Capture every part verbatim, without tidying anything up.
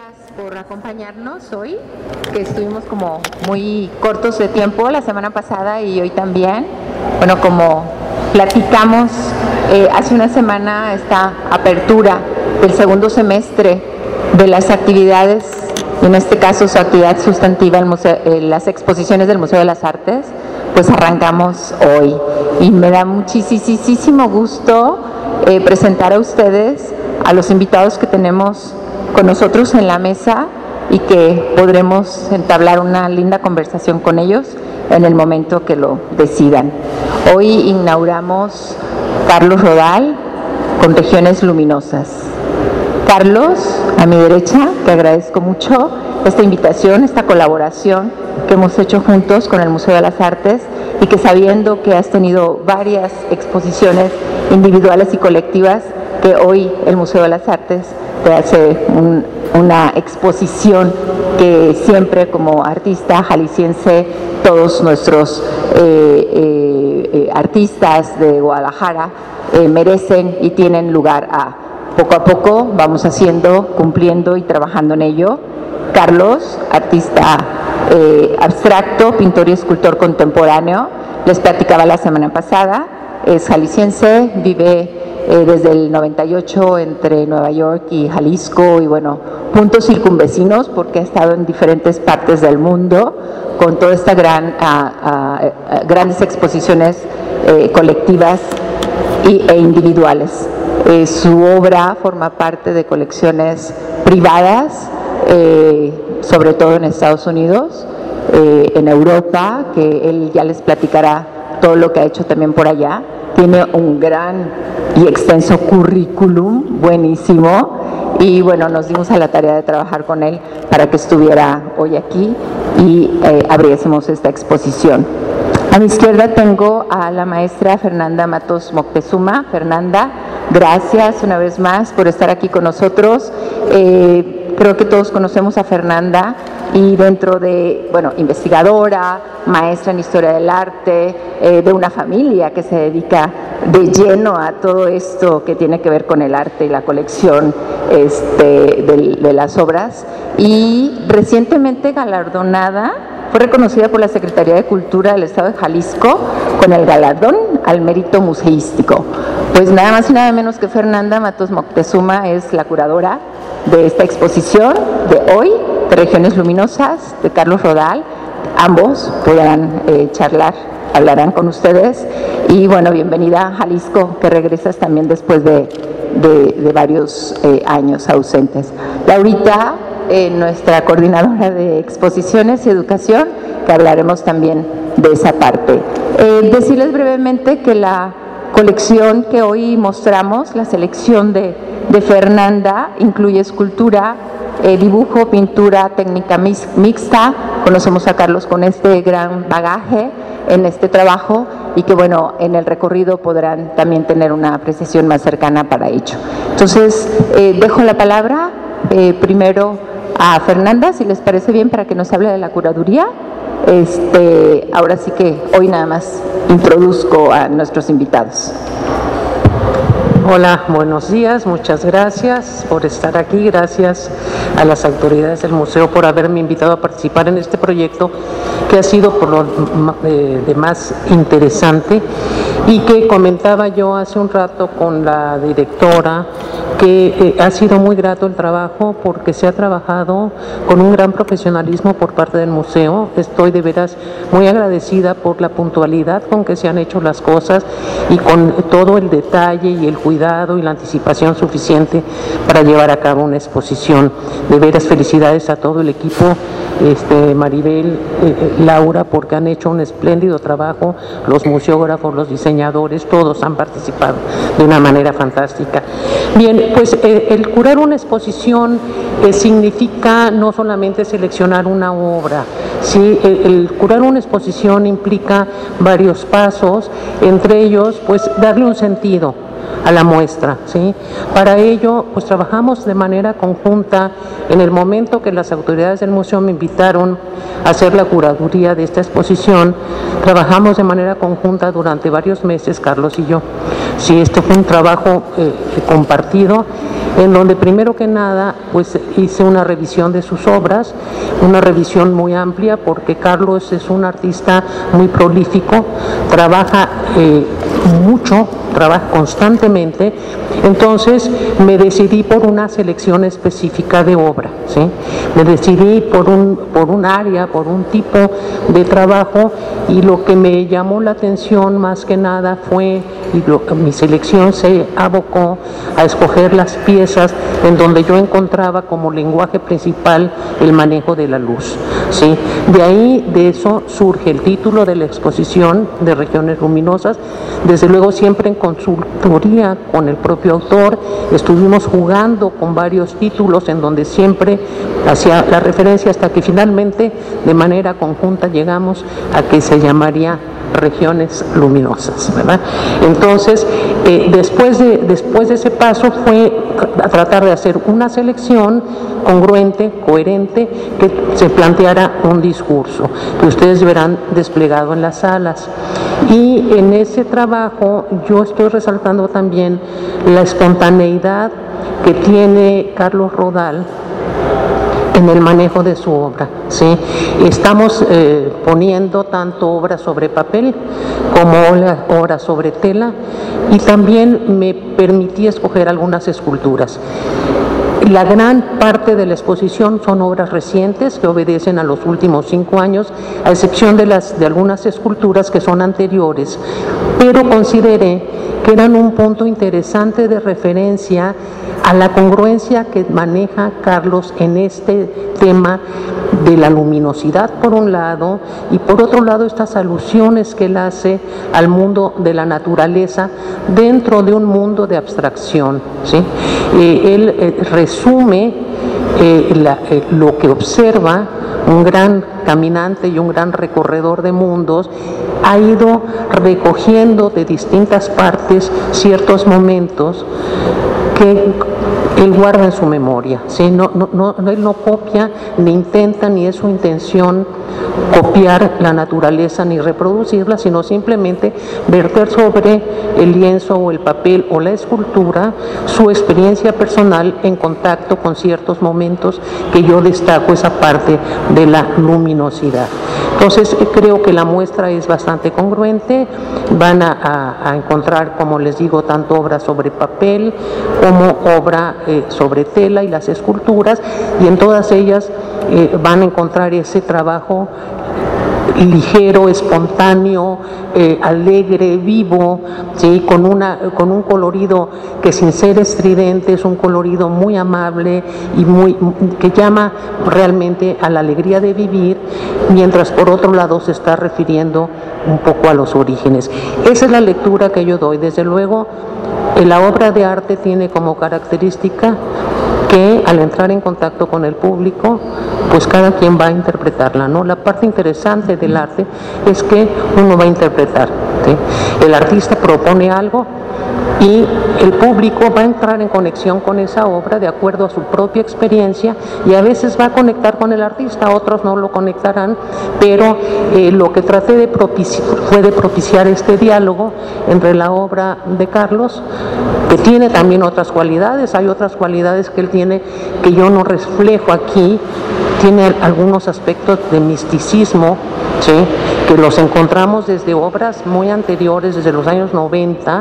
gracias por acompañarnos hoy, que estuvimos como muy cortos de tiempo la semana pasada y hoy también. Bueno, como platicamos eh, hace una semana, esta apertura del segundo semestre de las actividades, en este caso su actividad sustantiva, el museo, eh, las exposiciones del Museo de las Artes, pues arrancamos hoy. Y me da muchísimo gusto eh, presentar a ustedes a los invitados que tenemos con nosotros en la mesa y que podremos entablar una linda conversación con ellos en el momento que lo decidan. Hoy inauguramos Carlos Rodal con Regiones Luminosas. Carlos, a mi derecha, te agradezco mucho esta invitación, esta colaboración que hemos hecho juntos con el Museo de las Artes y que, sabiendo que has tenido varias exposiciones individuales y colectivas, que hoy el Museo de las Artes te hace un, una exposición que siempre, como artista jalisciense, todos nuestros eh, eh, eh, artistas de Guadalajara eh, merecen y tienen lugar a. Poco a poco vamos haciendo, cumpliendo y trabajando en ello. Carlos, artista eh, abstracto, pintor y escultor contemporáneo, les platicaba la semana pasada, es jalisciense, vive Eh, desde el noventa y ocho entre Nueva York y Jalisco y bueno, puntos circunvecinos porque ha estado en diferentes partes del mundo con toda esta gran, a, a, a, grandes exposiciones eh, colectivas y, e individuales. Eh, su obra forma parte de colecciones privadas, eh, sobre todo en Estados Unidos, eh, en Europa, que él ya les platicará todo lo que ha hecho también por allá. Tiene un gran y extenso currículum, buenísimo, y bueno, nos dimos a la tarea de trabajar con él para que estuviera hoy aquí y eh, abriésemos esta exposición. A mi izquierda tengo a la maestra Fernanda Matos Moctezuma. Fernanda, gracias una vez más por estar aquí con nosotros. Eh, creo que todos conocemos a Fernanda y dentro de, bueno, investigadora, maestra en Historia del Arte, eh, de una familia que se dedica de lleno a todo esto que tiene que ver con el arte y la colección este, de, de las obras, y recientemente galardonada, fue reconocida por la Secretaría de Cultura del Estado de Jalisco con el galardón al mérito museístico. Pues nada más y nada menos que Fernanda Matos Moctezuma es la curadora de esta exposición de hoy, de Regiones Luminosas, de Carlos Rodal. Ambos podrán eh, charlar, hablarán con ustedes. Y bueno, bienvenida a Jalisco, que regresas también después de, de, de varios eh, años ausentes. Laurita, eh, nuestra coordinadora de exposiciones y educación, que hablaremos también de esa parte. Eh, decirles brevemente que la colección que hoy mostramos, la selección de, de Fernanda, incluye escultura, eh, dibujo, pintura, técnica mixta. Conocemos a Carlos con este gran bagaje en este trabajo y que bueno, en el recorrido podrán también tener una apreciación más cercana para ello. Entonces, eh, dejo la palabra eh, primero a Fernanda, si les parece bien, para que nos hable de la curaduría. Este, ahora sí que hoy nada más introduzco a nuestros invitados. Hola, buenos días, muchas gracias por estar aquí, gracias a las autoridades del museo por haberme invitado a participar en este proyecto que ha sido por lo eh, de más interesante y que comentaba yo hace un rato con la directora que eh, ha sido muy grato el trabajo porque se ha trabajado con un gran profesionalismo por parte del museo. Estoy de veras muy agradecida por la puntualidad con que se han hecho las cosas y con todo el detalle y el cuidado y la anticipación suficiente para llevar a cabo una exposición. De veras, felicidades a todo el equipo, este, Maribel, eh, Laura, porque han hecho un espléndido trabajo, los museógrafos, los diseñadores, todos han participado de una manera fantástica. Bien, pues eh, el curar una exposición eh, significa no solamente seleccionar una obra, ¿sí? el, el curar una exposición implica varios pasos, entre ellos pues darle un sentido a la muestra, ¿sí? Para ello, pues trabajamos de manera conjunta. En el momento que las autoridades del museo me invitaron a hacer la curaduría de esta exposición, trabajamos de manera conjunta durante varios meses, Carlos y yo. Sí, esto fue un trabajo eh, compartido en donde primero que nada pues hice una revisión de sus obras, una revisión muy amplia, porque Carlos es un artista muy prolífico, trabaja eh, mucho, trabaja constantemente. Entonces me decidí por una selección específica de obra, ¿sí? Me decidí por un, por un área, por un tipo de trabajo, y lo que me llamó la atención más que nada fue, y lo, mi selección se abocó a escoger las piezas en donde yo encontraba como lenguaje principal el manejo de la luz, ¿sí? De ahí, de eso surge el título de la exposición de Regiones Luminosas. Desde luego siempre en consultoría con el propio autor, estuvimos jugando con varios títulos en donde siempre hacía la referencia, hasta que finalmente de manera conjunta llegamos a que se llamaría Regiones Luminosas, ¿verdad? Entonces, eh, después, de, después de ese paso fue a tratar de hacer una selección congruente, coherente, que se planteara un discurso, que ustedes verán desplegado en las salas. Y en ese trabajo yo estoy resaltando también la espontaneidad que tiene Carlos Rodal en el manejo de su obra, ¿sí? Estamos eh, poniendo tanto obra sobre papel como obra sobre tela, y también me permití escoger algunas esculturas. La gran parte de la exposición son obras recientes que obedecen a los últimos cinco años, a excepción de, las, de algunas esculturas que son anteriores, pero consideré que eran un punto interesante de referencia a la congruencia que maneja Carlos en este tema de la luminosidad por un lado, y por otro lado estas alusiones que él hace al mundo de la naturaleza dentro de un mundo de abstracción, ¿sí? Eh, él eh, resume eh, la, eh, lo que observa un gran caminante y un gran recorredor de mundos, ha ido recogiendo de distintas partes ciertos momentos que él guarda en su memoria, ¿sí? No, no, no, él no copia, ni intenta, ni es su intención copiar la naturaleza ni reproducirla, sino simplemente verter sobre el lienzo o el papel o la escultura su experiencia personal en contacto con ciertos momentos, que yo destaco esa parte de la luminosidad. Entonces creo que la muestra es bastante congruente. Van a, a, a encontrar, como les digo, tanto obra sobre papel como obra eh, sobre tela y las esculturas, y en todas ellas eh, van a encontrar ese trabajo ligero, espontáneo, eh, alegre, vivo, ¿sí? con, una, con un colorido que, sin ser estridente, es un colorido muy amable y muy, que llama realmente a la alegría de vivir, mientras por otro lado se está refiriendo un poco a los orígenes. Esa es la lectura que yo doy. Desde luego, la obra de arte tiene como característica que al entrar en contacto con el público, pues cada quien va a interpretarla, ¿no? La parte interesante del arte es que uno va a interpretar, ¿sí? El artista propone algo y el público va a entrar en conexión con esa obra de acuerdo a su propia experiencia, y a veces va a conectar con el artista, otros no lo conectarán, pero eh, lo que traté de propiciar fue de propiciar este diálogo entre la obra de Carlos, que tiene también otras cualidades. Hay otras cualidades que él tiene que yo no reflejo aquí. Tiene algunos aspectos de misticismo, ¿sí? Que los encontramos desde obras muy anteriores, desde los años noventa.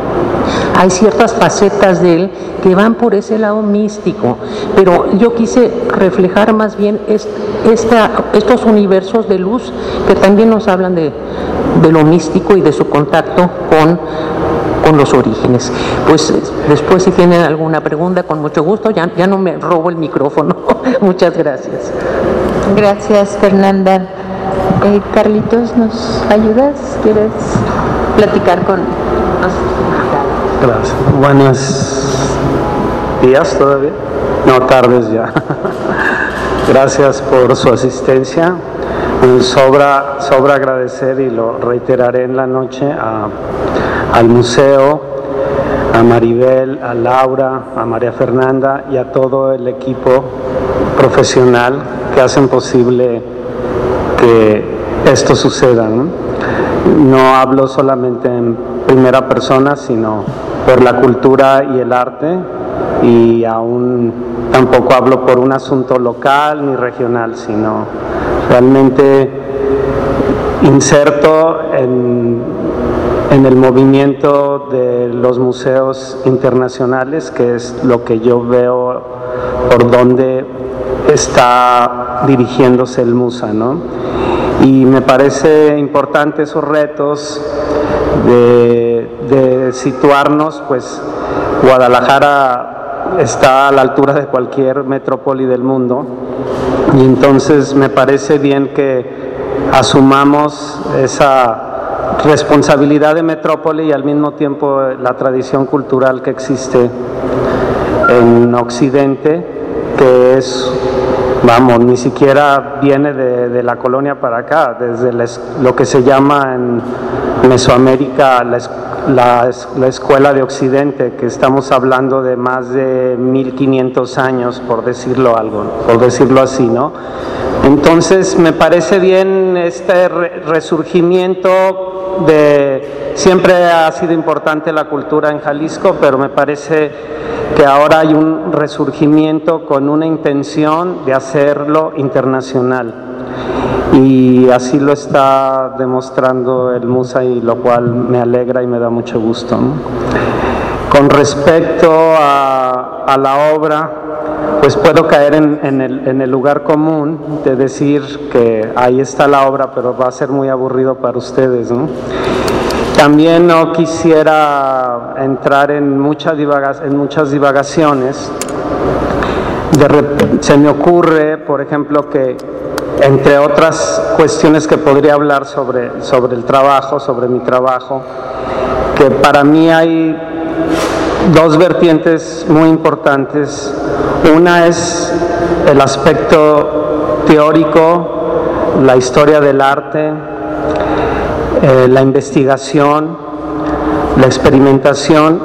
Hay ciertas facetas de él que van por ese lado místico, pero yo quise reflejar más bien esta, estos universos de luz que también nos hablan de, de lo místico y de su contacto con, con los orígenes. Pues después, si tienen alguna pregunta, con mucho gusto, ya, ya no me robo el micrófono. Muchas gracias. Gracias, Fernanda. Eh, Carlitos, ¿nos ayudas? ¿Quieres platicar con nosotros? Gracias. Buenos días todavía. No, tardes ya. Gracias por su asistencia. Sobra, sobra agradecer, y lo reiteraré en la noche, a, al museo, a Maribel, a Laura, a María Fernanda y a todo el equipo profesional que hacen posible que esto suceda, ¿no? No hablo solamente en primera persona, sino por la cultura y el arte y aún tampoco hablo por un asunto local ni regional, sino realmente inserto en, en el movimiento de los museos internacionales, que es lo que yo veo por donde está dirigiéndose el MUSA, ¿no? Y me parece importante esos retos de, de situarnos, pues Guadalajara está a la altura de cualquier metrópoli del mundo, y entonces me parece bien que asumamos esa responsabilidad de metrópoli y al mismo tiempo la tradición cultural que existe en Occidente, que es, vamos, ni siquiera viene de, de la colonia para acá, desde la, lo que se llama en Mesoamérica la, la, la Escuela de Occidente, que estamos hablando de más de mil quinientos años, por decirlo algo, por decirlo así, ¿no? Entonces me parece bien este re resurgimiento de, siempre ha sido importante la cultura en Jalisco, pero me parece que ahora hay un resurgimiento con una intención de hacerlo internacional, y así lo está demostrando el MUSA, y lo cual me alegra y me da mucho gusto, ¿no? Con respecto a, a la obra, pues puedo caer en, en, el, en el lugar común de decir que ahí está la obra, pero va a ser muy aburrido para ustedes, ¿no? También no quisiera entrar en, mucha divaga, en muchas divagaciones. De repente, se me ocurre, por ejemplo, que entre otras cuestiones que podría hablar sobre, sobre el trabajo, sobre mi trabajo, que para mí hay dos vertientes muy importantes. Una es el aspecto teórico, la historia del arte, eh, la investigación, la experimentación.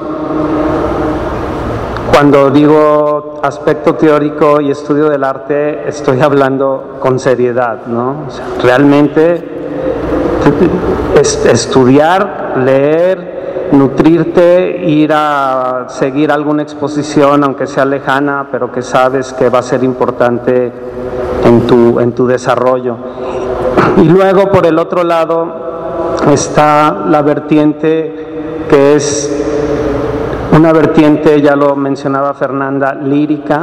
Cuando digo aspecto teórico y estudio del arte, estoy hablando con seriedad, ¿no? O sea, realmente es, estudiar, leer, nutrirte, ir a seguir alguna exposición, aunque sea lejana, pero que sabes que va a ser importante en tu, en tu desarrollo. Y luego, por el otro lado, está la vertiente que es una vertiente, ya lo mencionaba Fernanda, lírica,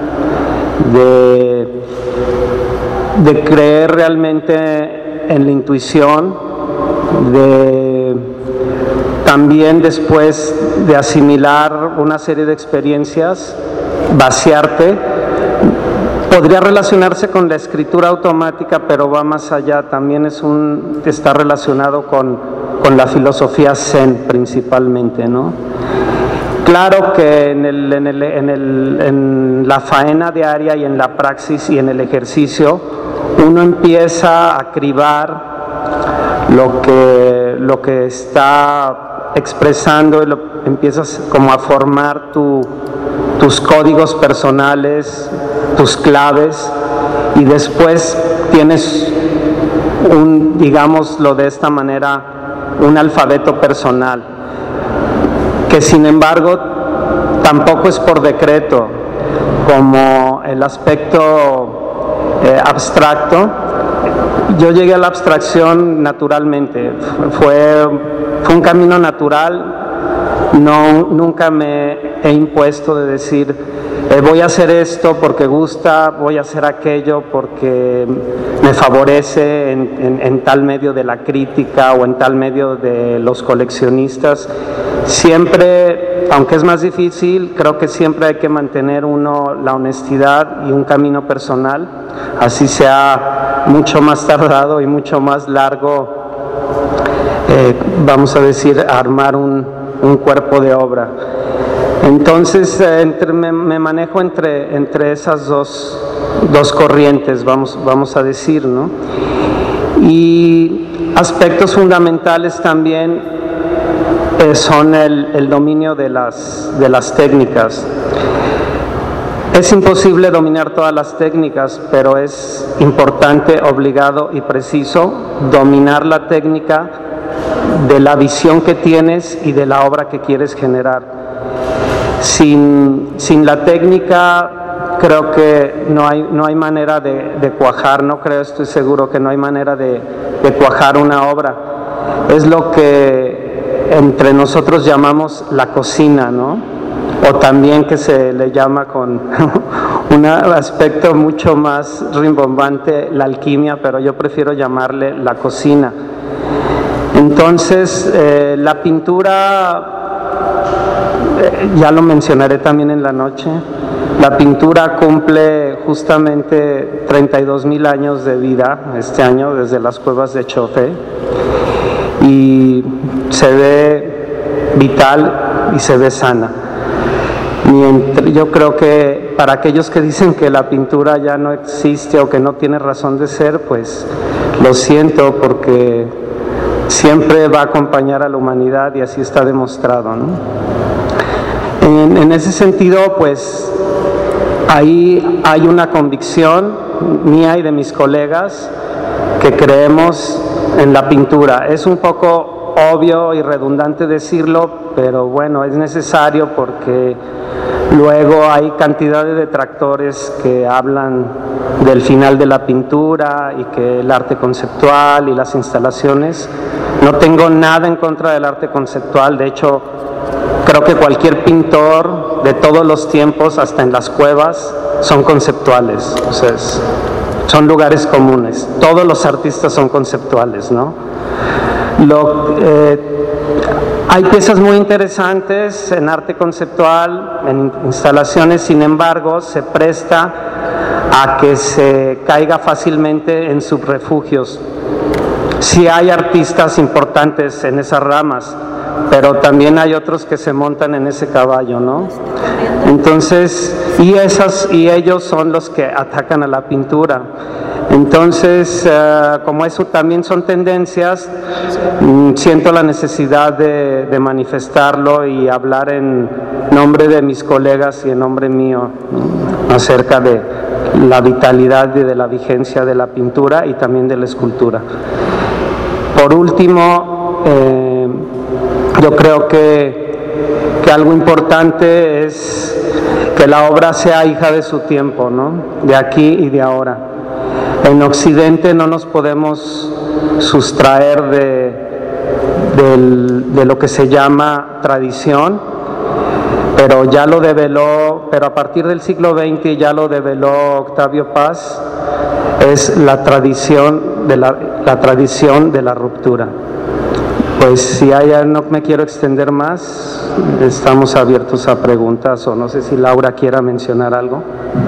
de, de creer realmente en la intuición, de también después de asimilar una serie de experiencias, vaciarte. Podría relacionarse con la escritura automática, pero va más allá, también es un, está relacionado con, con la filosofía zen principalmente, ¿no? Claro que en, el, en, el, en, el, en la faena diaria y en la praxis y en el ejercicio, uno empieza a cribar lo que, lo que está expresando, y lo, empiezas como a formar tu, tus códigos personales, tus claves, y después tienes un, digámoslo de esta manera, un alfabeto personal, que sin embargo tampoco es por decreto, como el aspecto eh, abstracto. Yo llegué a la abstracción naturalmente, fue, fue un camino natural, no, nunca me he impuesto de decir eh, voy a hacer esto porque gusta, voy a hacer aquello porque me favorece en, en, en tal medio de la crítica o en tal medio de los coleccionistas. Siempre, aunque es más difícil, creo que siempre hay que mantener uno la honestidad y un camino personal, así sea mucho más tardado y mucho más largo, eh, vamos a decir, armar un, un cuerpo de obra. Entonces eh, entre, me, me manejo entre, entre esas dos, dos corrientes, vamos, vamos a decir, ¿no? Y aspectos fundamentales también eh, son el, el dominio de las, de las técnicas. Es imposible dominar todas las técnicas, pero es importante, obligado y preciso dominar la técnica de la visión que tienes y de la obra que quieres generar. Sin, sin la técnica creo que no hay, no hay manera de, de cuajar, no creo, estoy seguro que no hay manera de, de cuajar una obra. Es lo que entre nosotros llamamos la cocina, ¿no? O también que se le llama con un aspecto mucho más rimbombante la alquimia, pero yo prefiero llamarle la cocina. Entonces, eh, la pintura, eh, ya lo mencionaré también en la noche, la pintura cumple justamente treinta y dos mil años de vida este año, desde las cuevas de Chofé, y se ve vital y se ve sana. Yo creo que para aquellos que dicen que la pintura ya no existe o que no tiene razón de ser, pues lo siento, porque siempre va a acompañar a la humanidad y así está demostrado, ¿no? En, en ese sentido, pues ahí hay una convicción mía y de mis colegas que creemos en la pintura. Es un poco obvio y redundante decirlo, pero bueno, es necesario porque luego hay cantidad de detractores que hablan del final de la pintura y que el arte conceptual y las instalaciones. No tengo nada en contra del arte conceptual, de hecho creo que cualquier pintor de todos los tiempos, hasta en las cuevas, son conceptuales, o sea, es, son lugares comunes. Todos los artistas son conceptuales, ¿no? Lo, eh, hay piezas muy interesantes en arte conceptual, en instalaciones, sin embargo, se presta a que se caiga fácilmente en subrefugios. Sí hay artistas importantes en esas ramas, pero también hay otros que se montan en ese caballo, ¿no? Entonces, y esas y ellos son los que atacan a la pintura. Entonces, uh, como eso también son tendencias, mm, siento la necesidad de, de manifestarlo y hablar en nombre de mis colegas y en nombre mío, ¿no?, acerca de la vitalidad y de la vigencia de la pintura y también de la escultura. Por último, eh, yo creo que, que algo importante es que la obra sea hija de su tiempo, ¿no?, de aquí y de ahora. En Occidente no nos podemos sustraer de, de, de lo que se llama tradición, pero ya lo develó, pero a partir del siglo veinte ya lo develó Octavio Paz, es la tradición de la, la tradición de la ruptura. Pues si hay, no me quiero extender más, estamos abiertos a preguntas, o no sé si Laura quiera mencionar algo.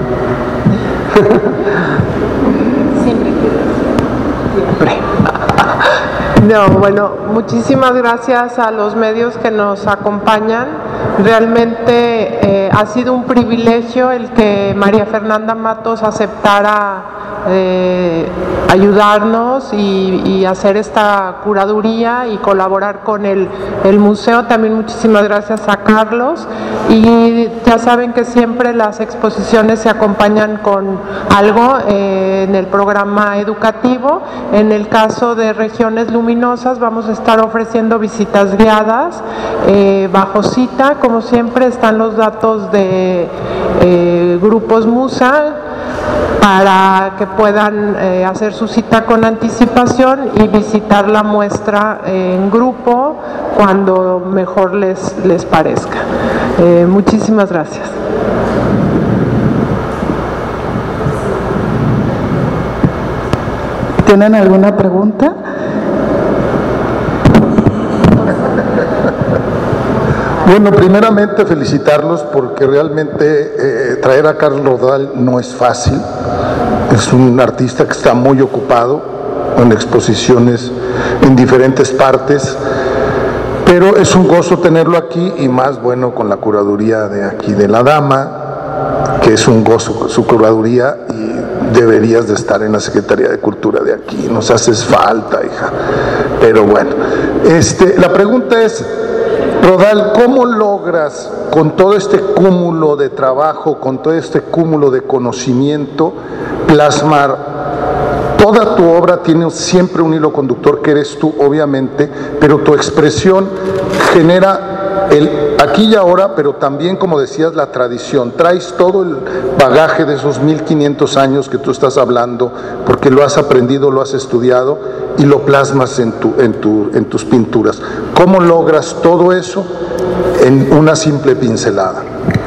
No, bueno, muchísimas gracias a los medios que nos acompañan. Realmente eh, ha sido un privilegio el que María Fernanda Matos aceptara eh, ayudarnos y, y hacer esta curaduría y colaborar con el, el museo. También muchísimas gracias a Carlos. Y ya saben que siempre las exposiciones se acompañan con algo eh, en el programa educativo. En el caso de Regiones Luminosas vamos a estar ofreciendo visitas guiadas eh, bajo cita. Como siempre están los datos de eh, grupos Musa para que puedan eh, hacer su cita con anticipación y visitar la muestra en grupo cuando mejor les, les parezca. Eh, muchísimas gracias. ¿Tienen alguna pregunta? Bueno, primeramente felicitarlos porque realmente eh, traer a Carlos Rodal no es fácil. Es un artista que está muy ocupado en exposiciones en diferentes partes, pero es un gozo tenerlo aquí y más, bueno, con la curaduría de aquí de la Dama, que es un gozo su curaduría, y deberías de estar en la Secretaría de Cultura de aquí. Nos haces falta, hija. Pero bueno, este, la pregunta es, Rodal, ¿cómo logras con todo este cúmulo de trabajo, con todo este cúmulo de conocimiento, plasmar toda tu obra? Tiene siempre un hilo conductor que eres tú, obviamente, pero tu expresión genera el aquí y ahora, pero también, como decías, la tradición. Traes todo el bagaje de esos mil quinientos años que tú estás hablando, porque lo has aprendido, lo has estudiado y lo plasmas en, tu, en, tu, en tus pinturas. ¿Cómo logras todo eso en una simple pincelada?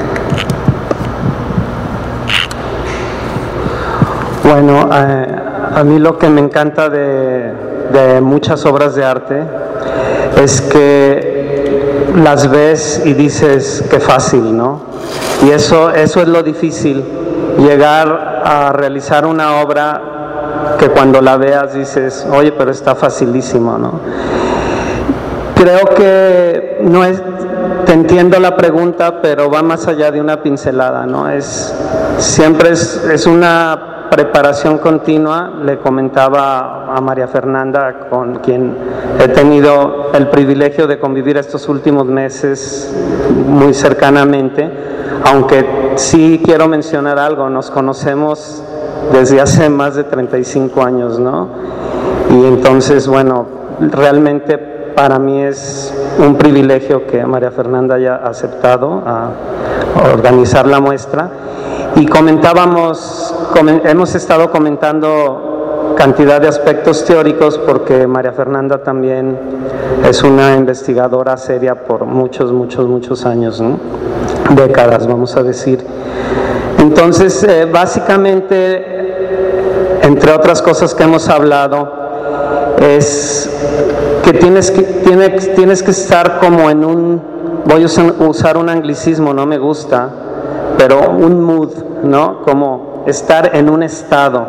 Bueno, eh, a mí lo que me encanta de, de muchas obras de arte es que las ves y dices qué fácil, ¿no? Y eso, eso es lo difícil, llegar a realizar una obra que cuando la veas dices, oye, pero está facilísimo, ¿no? Creo que no es, te entiendo la pregunta, pero va más allá de una pincelada, ¿no? Es, siempre es, es una preparación continua. Le comentaba a María Fernanda, con quien he tenido el privilegio de convivir estos últimos meses muy cercanamente, aunque sí quiero mencionar algo, nos conocemos desde hace más de treinta y cinco años, ¿no? Y entonces, bueno, realmente para mí es un privilegio que María Fernanda haya aceptado a organizar la muestra. Y comentábamos, hemos estado comentando cantidad de aspectos teóricos porque María Fernanda también es una investigadora seria por muchos, muchos, muchos años, ¿no? Décadas, vamos a decir. Entonces, eh, básicamente, entre otras cosas que hemos hablado, es que tienes que, tienes, tienes que estar como en un, voy a usar un anglicismo, no me gusta, pero un mood, ¿no? Como estar en un estado.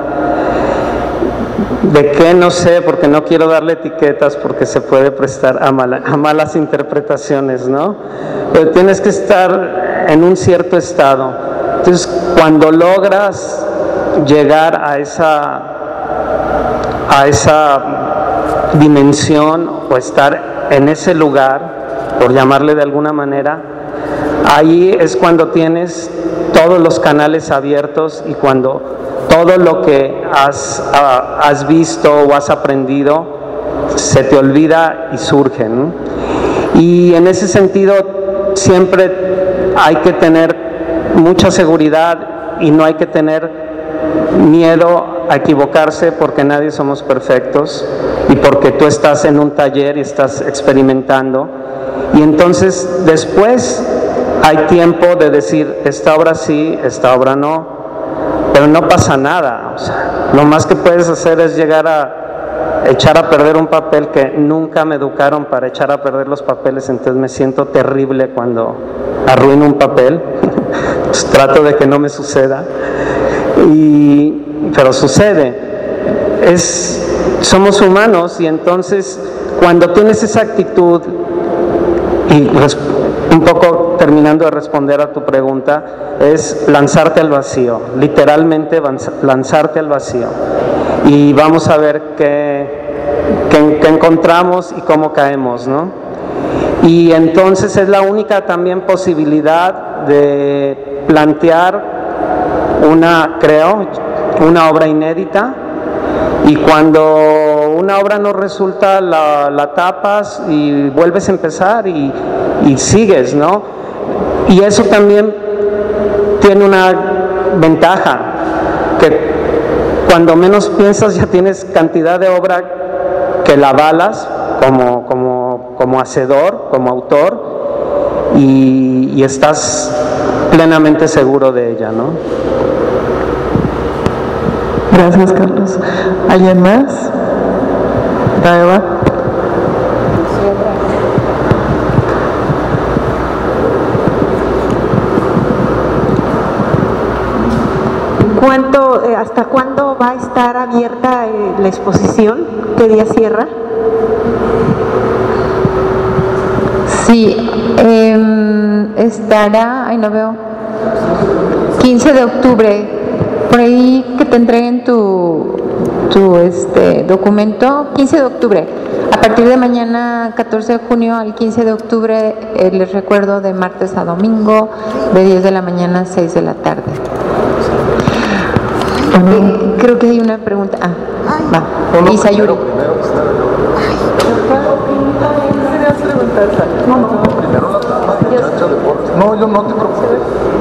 ¿De qué? No sé, porque no quiero darle etiquetas porque se puede prestar a, mala, a malas interpretaciones, ¿no? Pero tienes que estar en un cierto estado. Entonces, cuando logras llegar a esa, a esa dimensión o estar en ese lugar, por llamarle de alguna manera, ahí es cuando tienes todos los canales abiertos y cuando todo lo que has, uh, has visto o has aprendido se te olvida y surge, ¿no? Y en ese sentido siempre hay que tener mucha seguridad y no hay que tener miedo a equivocarse porque nadie somos perfectos y porque tú estás en un taller y estás experimentando. Y entonces después hay tiempo de decir, esta obra sí, esta obra no, pero no pasa nada. O sea, lo más que puedes hacer es llegar a echar a perder un papel, que nunca me educaron para echar a perder los papeles, entonces me siento terrible cuando arruino un papel. Pues trato de que no me suceda, y, pero sucede. Es, somos humanos, y entonces cuando tienes esa actitud, y un poco terminando de responder a tu pregunta, es lanzarte al vacío, literalmente lanzarte al vacío, y vamos a ver qué, qué, qué encontramos y cómo caemos, ¿no? Y entonces es la única también posibilidad de plantear una, creo, una obra inédita, y cuando una obra no resulta, la, la tapas y vuelves a empezar y, y sigues, ¿no? Y eso también tiene una ventaja, que cuando menos piensas ya tienes cantidad de obra que la avalas como, como, como hacedor, como autor, y, y estás plenamente seguro de ella, ¿no? Gracias, Carlos. ¿Alguien más? Eva. ¿Cuánto, eh, ¿Hasta cuándo va a estar abierta eh, la exposición? ¿Qué día cierra? Sí, eh, estará, ay no veo, quince de octubre, por ahí que te entreguen tu, tu este, documento, quince de octubre, a partir de mañana catorce de junio al quince de octubre, eh, les recuerdo, de martes a domingo, de diez de la mañana a seis de la tarde. Eh, creo que hay una pregunta, ah, va, Isayuri. No, no, primero la, la muchacha de Borges. No, yo no te preocupes.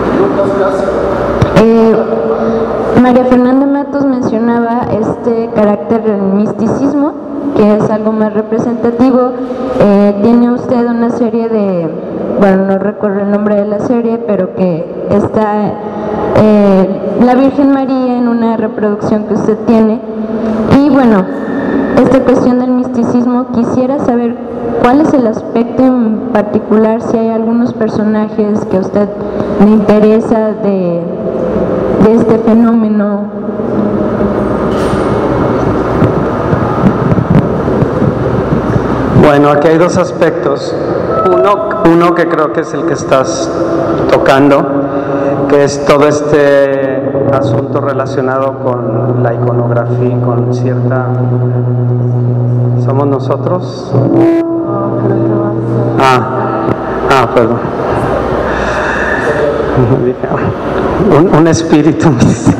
Eh, María Fernanda Matos mencionaba este carácter del misticismo, que es algo más representativo. Eh, tiene usted una serie de, bueno, no recuerdo el nombre de la serie, pero que está eh, la Virgen María en una reproducción que usted tiene. Y bueno, esta cuestión del misticismo, quisiera saber cuál es el aspecto en particular, si hay algunos personajes que a usted le interesa de, de este fenómeno. Bueno, aquí hay dos aspectos. Uno, uno que creo que es el que estás tocando, que es todo este asunto relacionado con la iconografía, con cierta... ¿Somos nosotros? Ah, ah, perdón. Un, un espíritu místico.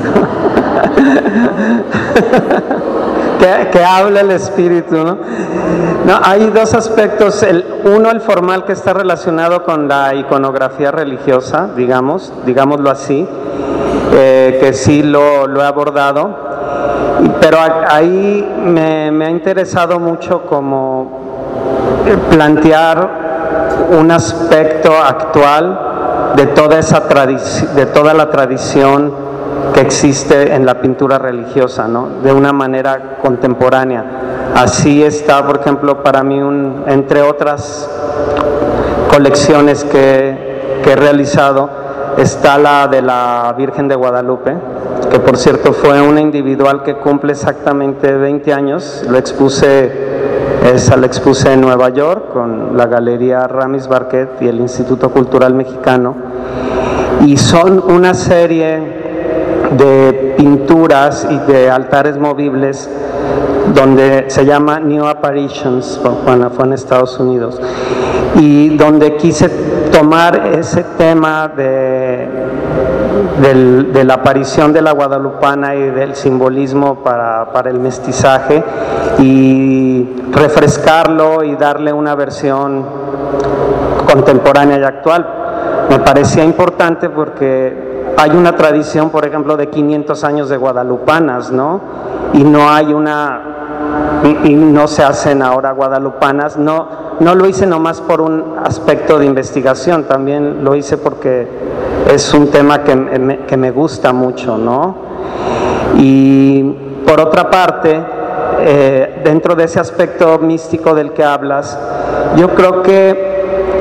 Que, que habla el espíritu, ¿no? No, hay dos aspectos. El, uno, el formal, que está relacionado con la iconografía religiosa, digamos, digámoslo así, eh, que sí lo, lo he abordado, pero ahí me, me ha interesado mucho como plantear un aspecto actual de toda esa tradición, de toda la tradición que existe en la pintura religiosa, ¿no? De una manera contemporánea. Así está, por ejemplo, para mí, un, entre otras colecciones que, que he realizado, está la de la Virgen de Guadalupe, que por cierto fue una individual que cumple exactamente veinte años. La expuse, esa la expuse en Nueva York con la Galería Ramis Barquet y el Instituto Cultural Mexicano, y son una serie de pinturas y de altares movibles donde se llama New Apparitions, cuando fue en Estados Unidos, y donde quise tomar ese tema de, del, de la aparición de la guadalupana y del simbolismo para, para el mestizaje, y refrescarlo y darle una versión contemporánea y actual. Me parecía importante porque hay una tradición, por ejemplo, de quinientos años de guadalupanas, ¿no? Y no hay una, y, y no se hacen ahora guadalupanas. No, no lo hice nomás por un aspecto de investigación, también lo hice porque es un tema que me, que me gusta mucho, ¿no? Y por otra parte, eh, dentro de ese aspecto místico del que hablas, yo creo que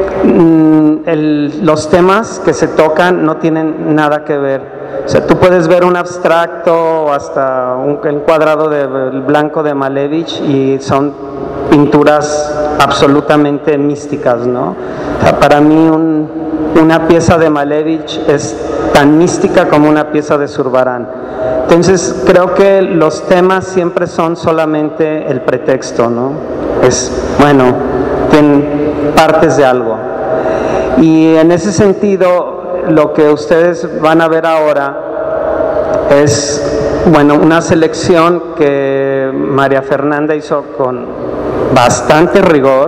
El, los temas que se tocan no tienen nada que ver. O sea, tú puedes ver un abstracto o hasta un encuadrado de Blanco de Malevich y son pinturas absolutamente místicas, ¿no? O sea, para mí un, una pieza de Malevich es tan mística como una pieza de Zurbarán. Entonces creo que los temas siempre son solamente el pretexto, ¿no? Es, bueno, tienen partes de algo. Y en ese sentido, lo que ustedes van a ver ahora es, bueno, una selección que María Fernanda hizo con bastante rigor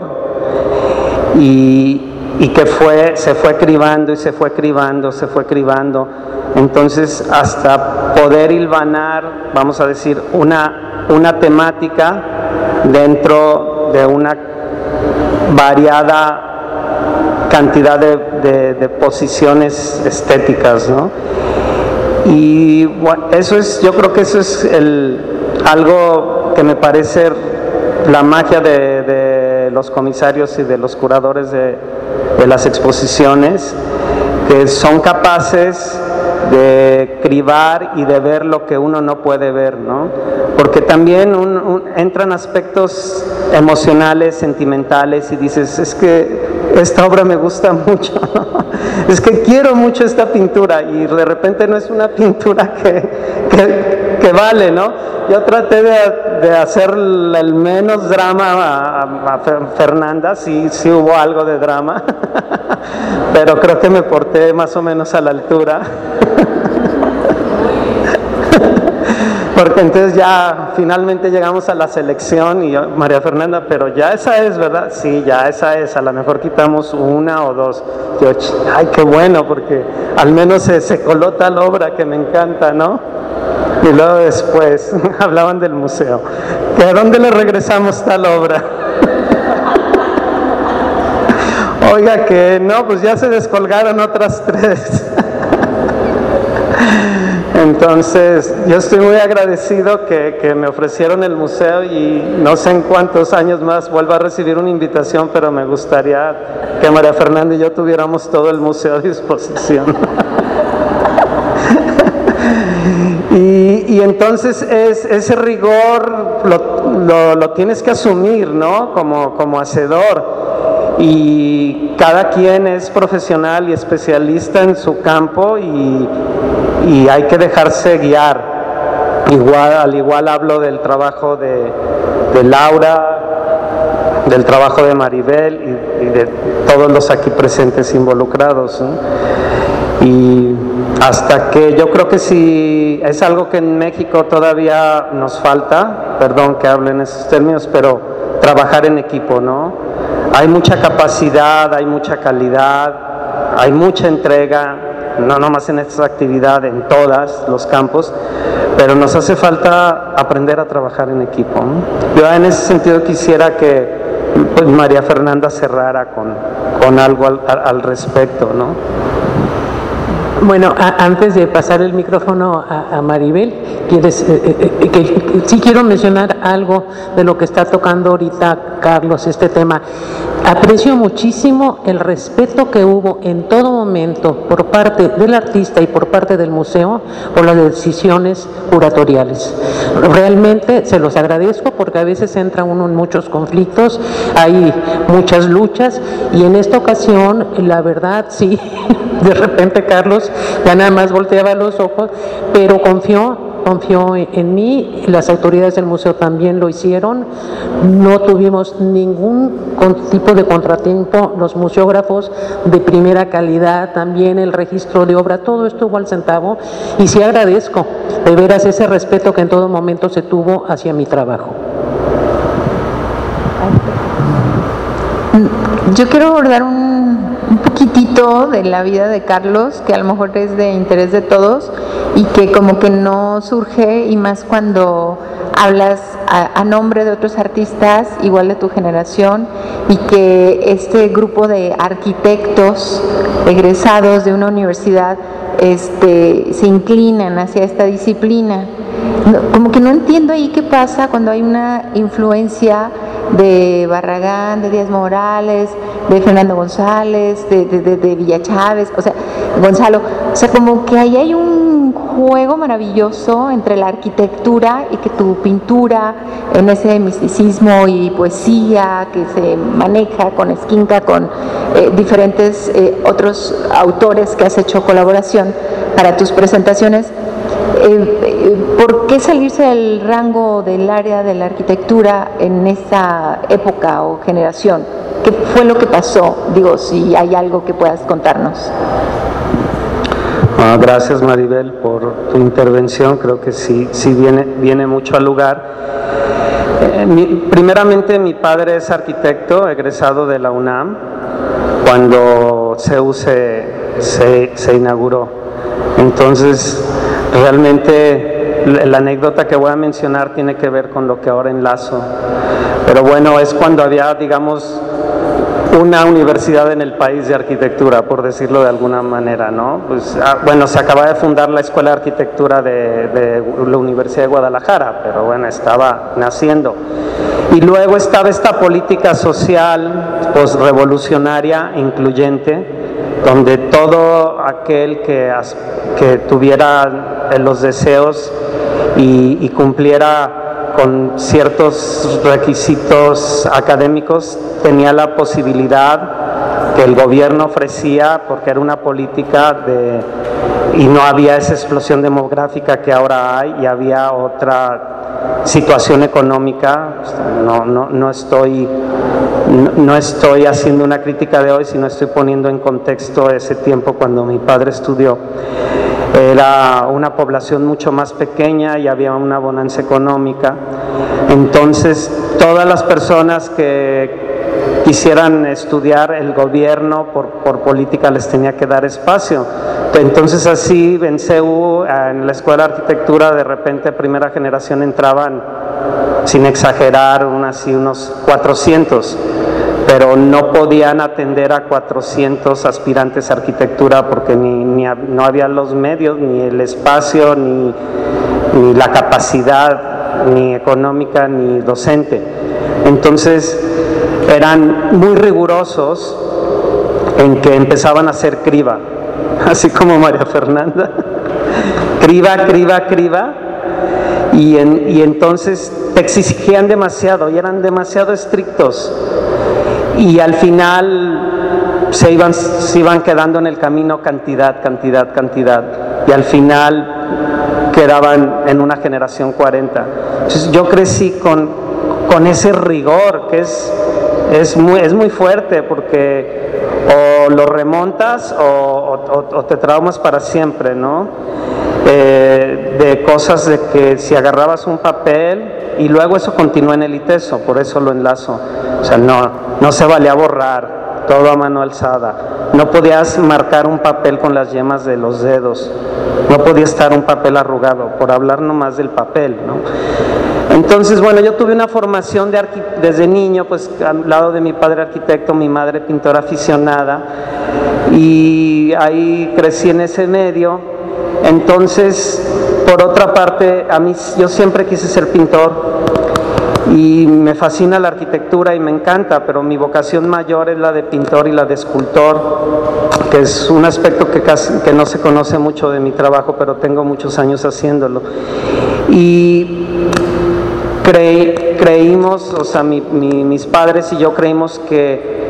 y, y que fue, se fue cribando y se fue cribando, se fue cribando. Entonces, hasta poder hilvanar, vamos a decir, una, una temática dentro de una variada cantidad de, de, de posiciones estéticas, ¿no? Y bueno, eso es, yo creo que eso es el, algo que me parece la magia de, de los comisarios y de los curadores de, de las exposiciones, que son capaces de cribar y de ver lo que uno no puede ver, ¿no? Porque también un, un, entran aspectos emocionales, sentimentales, y dices, es que esta obra me gusta mucho, ¿no? Es que quiero mucho esta pintura, y de repente no es una pintura que, que, que vale, ¿no? Yo traté de, de hacer el menos drama a, a, a Fernanda, sí, sí hubo algo de drama, pero creo que me porté más o menos a la altura. Porque entonces ya finalmente llegamos a la selección y yo, María Fernanda, pero ya esa es, ¿verdad? Sí, ya esa es, a lo mejor quitamos una o dos. Yo, ay, qué bueno, porque al menos se, se coló tal obra que me encanta, ¿no? Y luego después hablaban del museo, que a dónde le regresamos tal obra. Oiga, que no, pues ya se descolgaron otras tres. Entonces, yo estoy muy agradecido que, que me ofrecieron el museo y no sé en cuántos años más vuelva a recibir una invitación, pero me gustaría que María Fernanda y yo tuviéramos todo el museo a disposición. y, y entonces es, ese rigor lo, lo, lo tienes que asumir, ¿no? Como, como hacedor. Y cada quien es profesional y especialista en su campo y, y hay que dejarse guiar. Igual, al igual hablo del trabajo de, de Laura, del trabajo de Maribel y, y de todos los aquí presentes involucrados, ¿no? Y hasta que yo creo que si es algo que en México todavía nos falta, perdón que hable en esos términos, pero trabajar en equipo, ¿no? Hay mucha capacidad, hay mucha calidad, hay mucha entrega, no nomás en esta actividad, en todos los campos, pero nos hace falta aprender a trabajar en equipo, ¿no? Yo en ese sentido quisiera que pues, María Fernanda cerrara con, con algo al, al respecto, ¿no? Bueno, a, antes de pasar el micrófono a, a Maribel, ¿quieres, eh, eh, que, que, sí quiero mencionar algo de lo que está tocando ahorita Carlos, este tema. Aprecio muchísimo el respeto que hubo en todo momento por parte del artista y por parte del museo por las decisiones curatoriales. Realmente se los agradezco porque a veces entra uno en muchos conflictos, hay muchas luchas y en esta ocasión, la verdad, sí, de repente Carlos ya nada más volteaba los ojos, pero confió, confió en mí, las autoridades del museo también lo hicieron, no tuvimos ningún tipo de contratiempo, los museógrafos de primera calidad, también el registro de obra, todo estuvo al centavo y sí agradezco de veras ese respeto que en todo momento se tuvo hacia mi trabajo. Yo quiero abordar un, un poquitito de la vida de Carlos, que a lo mejor es de interés de todos y que como que no surge, y más cuando hablas a, a nombre de otros artistas igual de tu generación, y que este grupo de arquitectos egresados de una universidad este, se inclinan hacia esta disciplina. No, como que no entiendo ahí qué pasa cuando hay una influencia de Barragán, de Díaz Morales, de Fernando González, de, de, de, de Villa Chávez, o sea, Gonzalo, o sea, como que ahí hay un juego maravilloso entre la arquitectura y que tu pintura, en ese misticismo y poesía que se maneja con Esquinca, con eh, diferentes eh, otros autores que has hecho colaboración para tus presentaciones. Eh, ¿Por qué salirse del rango del área de la arquitectura en esa época o generación? ¿Qué fue lo que pasó? Digo, si hay algo que puedas contarnos. Ah, gracias Maribel por tu intervención, creo que sí, sí viene, viene mucho al lugar. Eh, mi, primeramente mi padre es arquitecto, egresado de la UNAM, cuando C E U se, se, se inauguró. Entonces, realmente la anécdota que voy a mencionar tiene que ver con lo que ahora enlazo. Pero bueno, es cuando había, digamos, una universidad en el país de arquitectura, por decirlo de alguna manera, ¿no? Pues, ah, bueno, se acaba de fundar la Escuela de Arquitectura de, de la Universidad de Guadalajara, pero bueno, estaba naciendo. Y luego estaba esta política social posrevolucionaria incluyente, donde todo aquel que, que tuviera los deseos y, y cumpliera con ciertos requisitos académicos tenía la posibilidad que el gobierno ofrecía, porque era una política de, y no había esa explosión demográfica que ahora hay, y había otra situación económica. No, no, no estoy no, no estoy haciendo una crítica de hoy, sino estoy poniendo en contexto ese tiempo cuando mi padre estudió. Era una población mucho más pequeña y había una bonanza económica. Entonces, todas las personas que quisieran estudiar, el gobierno por, por política les tenía que dar espacio. Entonces, así en C U, en la Escuela de Arquitectura, de repente primera generación entraban, sin exagerar, unas, unos cuatrocientos, pero no podían atender a cuatrocientos aspirantes a arquitectura porque ni, ni, no había los medios, ni el espacio, ni, ni la capacidad, ni económica, ni docente. Entonces eran muy rigurosos en que empezaban a hacer criba, así como María Fernanda, criba, criba, criba, y, en, y entonces te exigían demasiado y eran demasiado estrictos. Y al final se iban, se iban quedando en el camino cantidad, cantidad, cantidad. Y al final quedaban en una generación cuarenta. Entonces yo crecí con, con ese rigor que es, es, muy, es muy fuerte, porque o lo remontas o, o, o te traumas para siempre, ¿no? Eh, de cosas de que si agarrabas un papel, y luego eso continúa en el ITESO, por eso lo enlazo. O sea, no, no se valía borrar, todo a mano alzada. No podías marcar un papel con las yemas de los dedos, no podía estar un papel arrugado, por hablar nomás del papel, ¿no? Entonces, bueno, yo tuve una formación de desde niño, pues al lado de mi padre arquitecto, mi madre pintora aficionada, y ahí crecí en ese medio. Entonces, por otra parte, a mí, yo siempre quise ser pintor y me fascina la arquitectura y me encanta, pero mi vocación mayor es la de pintor y la de escultor, que es un aspecto que, casi, que no se conoce mucho de mi trabajo, pero tengo muchos años haciéndolo. Y creí, creímos, o sea, mi, mi, mis padres y yo creímos que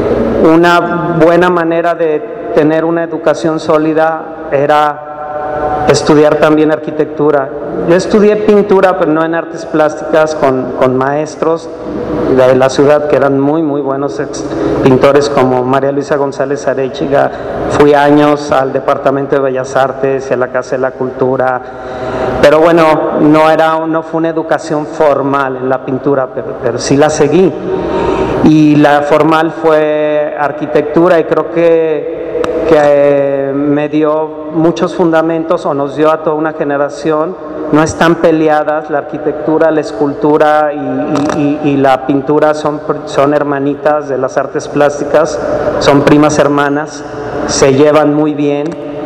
una buena manera de tener una educación sólida era estudiar también arquitectura. Yo estudié pintura, pero no en artes plásticas, con, con maestros de la ciudad que eran muy, muy buenos pintores, como María Luisa González Arechiga. Fui años al Departamento de Bellas Artes y a la Casa de la Cultura, pero bueno, no, era, no fue una educación formal en la pintura, pero, pero sí la seguí. Y la formal fue arquitectura, y creo que que eh, me dio muchos fundamentos, o nos dio a toda una generación. No están peleadas, la arquitectura, la escultura y, y, y, y la pintura son, son hermanitas de las artes plásticas, son primas hermanas, se llevan muy bien,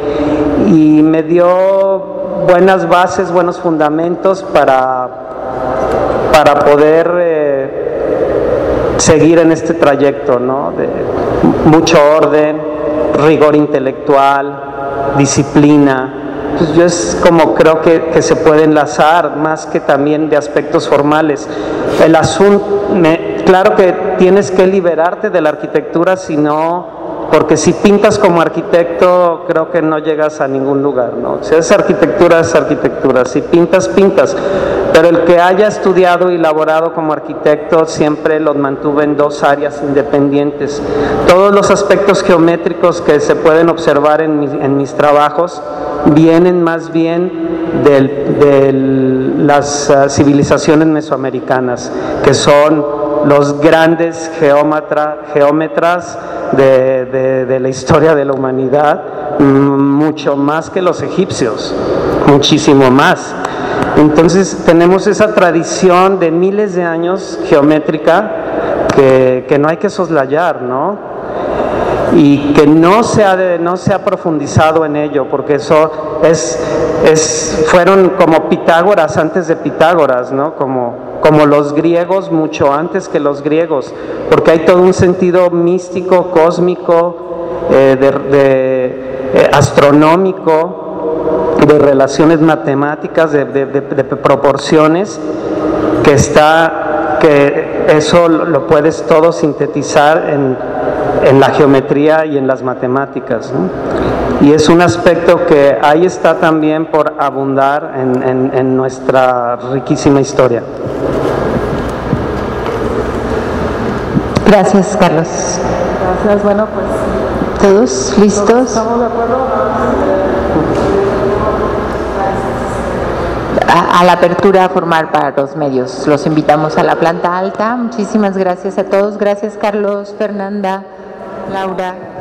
y me dio buenas bases, buenos fundamentos para, para poder eh, seguir en este trayecto, ¿no? De mucho orden, rigor intelectual, disciplina. Pues yo es como creo que, que se puede enlazar, más que también de aspectos formales. El asunto, me, claro que tienes que liberarte de la arquitectura, si no, porque si pintas como arquitecto, creo que no llegas a ningún lugar, ¿no? Si es arquitectura, es arquitectura. Si pintas, pintas. Pero el que haya estudiado y laborado como arquitecto siempre los mantuve en dos áreas independientes. Todos los aspectos geométricos que se pueden observar en, mi, en mis trabajos vienen más bien de de las uh, civilizaciones mesoamericanas, que son los grandes geómetra, geómetras de, de, de la historia de la humanidad, mucho más que los egipcios, muchísimo más. Entonces tenemos esa tradición de miles de años geométrica que, que no hay que soslayar, ¿no? Y que no se ha, de, no se ha profundizado en ello, porque eso es, es, fueron como Pitágoras antes de Pitágoras, ¿no? Como, como los griegos mucho antes que los griegos, porque hay todo un sentido místico, cósmico, eh, de, de, eh, astronómico, de relaciones matemáticas, de, de, de, de proporciones, que está, que eso lo puedes todo sintetizar en, en la geometría y en las matemáticas, ¿no? Y es un aspecto que ahí está también por abundar en, en, en nuestra riquísima historia. Gracias, Carlos. Gracias, bueno, pues... ¿Todos listos? ¿Estamos de acuerdo? a la apertura a formar para los medios. Los invitamos a la planta alta. Muchísimas gracias a todos. Gracias, Carlos, Fernanda, Laura.